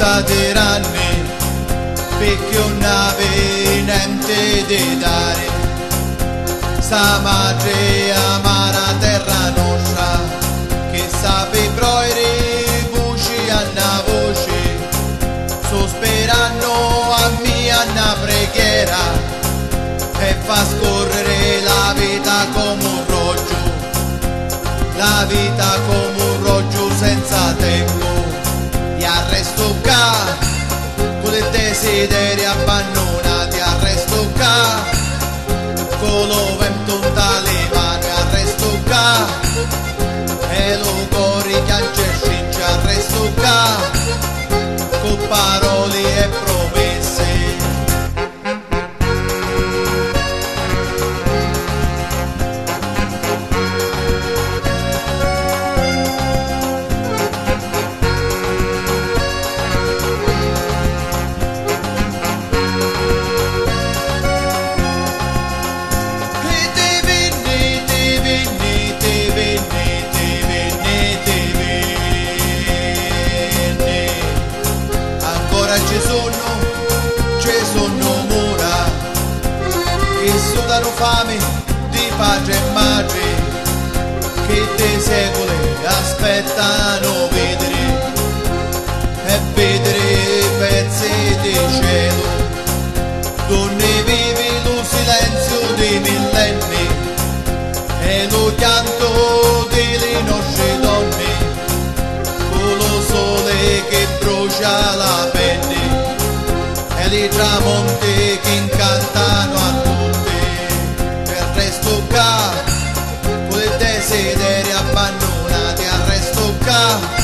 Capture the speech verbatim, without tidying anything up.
stati anni perché non avevi niente di dare. Sta madre amara terra nostra che sape proire voci a una voce, sospirando a mia una preghiera e fa scorrere la vita come un roggio, la vita come un roggio senza tempo. E arresto qua con i desideri abbandonati, arresto qua con lo vento dalle mani, arresto qua e lo cuore che anche arresto qua con parole e promesse. Ci sono, ci sono mura che sudano fame di padre e madre che dei secoli aspettano vedere e vedere pezzi di cielo donde vive lo silenzio dei millenni e lo pianto delle nostre donne con lo sole che brucia la pelle e i tramonti che incantano a tutti. E resto qua con i desideri abbandonati, arresto qua